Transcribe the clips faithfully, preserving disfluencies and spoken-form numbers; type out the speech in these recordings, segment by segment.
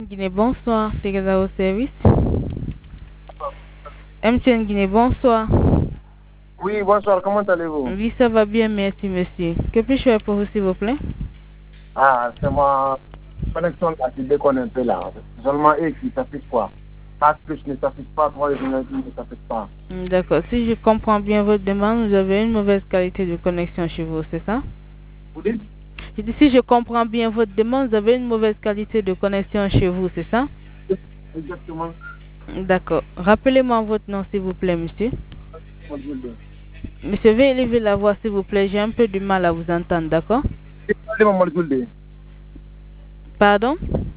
Guinée, bonsoir, c'est Gaza au service. M T N Guinée, bonsoir. Oui, bonsoir, comment allez-vous? Oui, ça va bien, merci monsieur. Que puis-je faire pour vous, s'il vous plaît? Ah, c'est ma connexion là qui déconne un peu là. Seulement E qui s'affiche quoi? Pas plus ne s'affiche pas, trois et ne s'affiche pas. D'accord, si je comprends bien votre demande, vous avez une mauvaise qualité de connexion chez vous, c'est ça? Vous dites? Je dis, si je comprends bien votre demande, vous avez une mauvaise qualité de connexion chez vous, c'est ça? Exactement. D'accord. Rappelez-moi votre nom, s'il vous plaît, monsieur. Monsieur, veuillez élever la voix, s'il vous plaît. J'ai un peu du mal à vous entendre, d'accord? Pardon?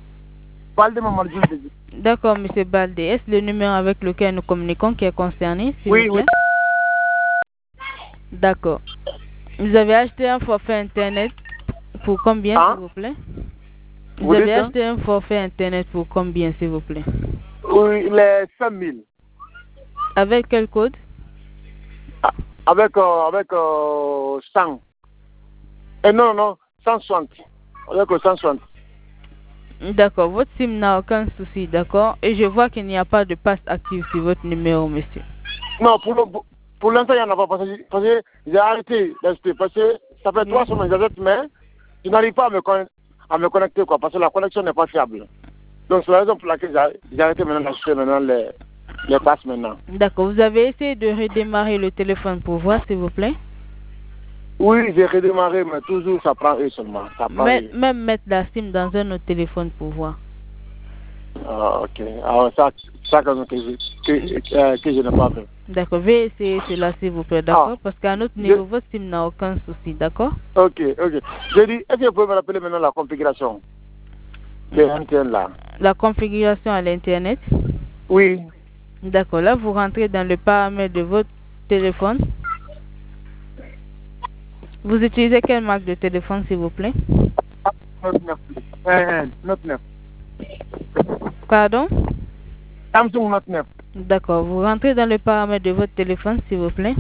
D'accord, monsieur Baldé. Est-ce le numéro avec lequel nous communiquons qui est concerné, s'il oui, vous plaît? Oui. D'accord. Vous avez acheté un forfait Internet pour combien, hein? s'il vous plaît? Vous, vous avez dites, acheté un forfait Internet pour combien, s'il vous plaît? Oui, les cinq mille. Avec quel code? Avec, euh, avec euh, cent. Eh non, non, cent soixante. Avec euh, cent soixante. D'accord, votre SIM n'a aucun souci, d'accord? Et je vois qu'il n'y a pas de passe active sur votre numéro, monsieur. Non, pour, pour, pour l'instant, il n'y en a pas. Parce que, parce que j'ai arrêté d'acheter. Parce que ça fait trois semaines que j'achète, mais je n'arrive pas à me, à me connecter, quoi. Parce que la connexion n'est pas fiable. Donc, c'est la raison pour laquelle j'ai arrêté maintenant d'acheter maintenant les, les passes maintenant. D'accord, vous avez essayé de redémarrer le téléphone pour voir, s'il vous plaît? Oui, j'ai redémarré, mais toujours ça prend eux seulement. Ça prend même, eux. même mettre la SIM dans un autre téléphone pour voir. Ah, ok. Alors, ça, ça que, je, que, euh, que je n'ai pas fait. D'accord, veuillez essayer cela, s'il vous plaît, d'accord? Ah, parce qu'à notre niveau, je... votre SIM n'a aucun souci, d'accord? Ok, ok. Je dis, est-ce que vous pouvez me rappeler maintenant la configuration de M T N là? La configuration à l'Internet? Oui. D'accord, là, vous rentrez dans le paramètre de votre téléphone. Vous utilisez quelle marque de téléphone, s'il vous plaît? Note neuf. Euh, Note neuf. Pardon? Samsung Note neuf. D'accord, vous rentrez dans le paramètre de votre téléphone, s'il vous plaît.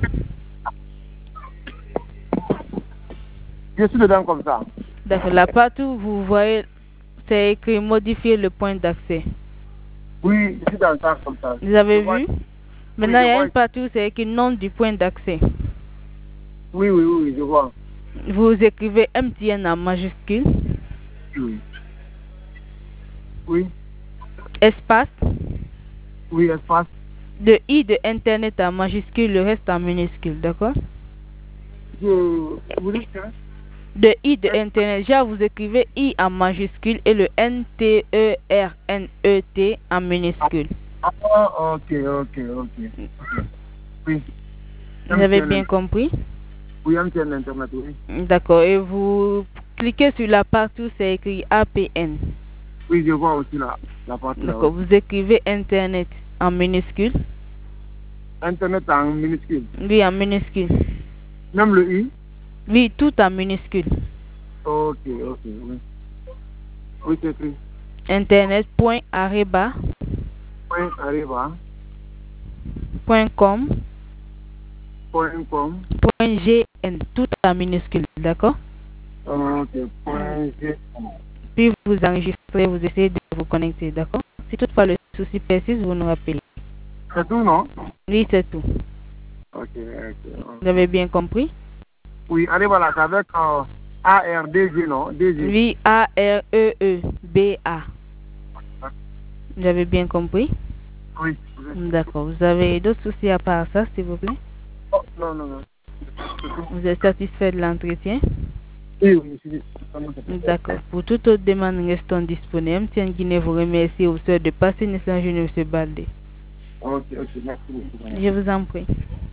Je suis dedans comme ça. D'accord, là, partout, vous voyez, c'est écrit modifier le point d'accès. Oui, je suis dans ça comme ça. Vous avez je vu? vois... Maintenant, oui, il y a vois... une partie où c'est écrit nom du point d'accès. Oui, oui, oui, je vois. Vous écrivez M T N en majuscule. Oui. Oui. Espace. Oui, espace. De I de Internet en majuscule, le reste en minuscule, d'accord? Je... Vous dites que... De I de Internet, déjà vous écrivez I en majuscule et le N T E R N E T en minuscule. Ah, ok, ok, ok. Oui. Vous avez bien compris? Oui, M T N Internet, oui. D'accord, et vous cliquez sur la partie où c'est écrit A P N. Oui, je vois aussi la, la partie là. D'accord, vous écrivez Internet en minuscule. Internet en minuscule? Oui, en minuscule. Même le I? Oui, tout en minuscule. Ok, ok, oui. Oui, c'est écrit. Internet point areba. Point areba. Point com. Point com. Point gn, tout en minuscule, d'accord? Ok, point gn. Puis vous enregistrez, vous essayez de vous connecter, d'accord? Si toutefois le souci persiste, vous nous rappelez. C'est tout, non? Oui, c'est tout. Ok, ok. Vous avez bien compris? Oui, allez voilà, avec euh, A R D G, non? D G. Oui, A R E E B A. Vous avez bien compris? Oui. D'accord. Vous avez d'autres soucis à part ça, s'il vous plaît? Oh, non, non, non. Vous êtes satisfait de l'entretien? Oui, oui, d'accord. Pour toute autre demande, restons disponibles. M T N Guinée vous remercie au souhait de passer une excellente journée, M. Baldé. Ok, ok, merci beaucoup. Je vous en prie.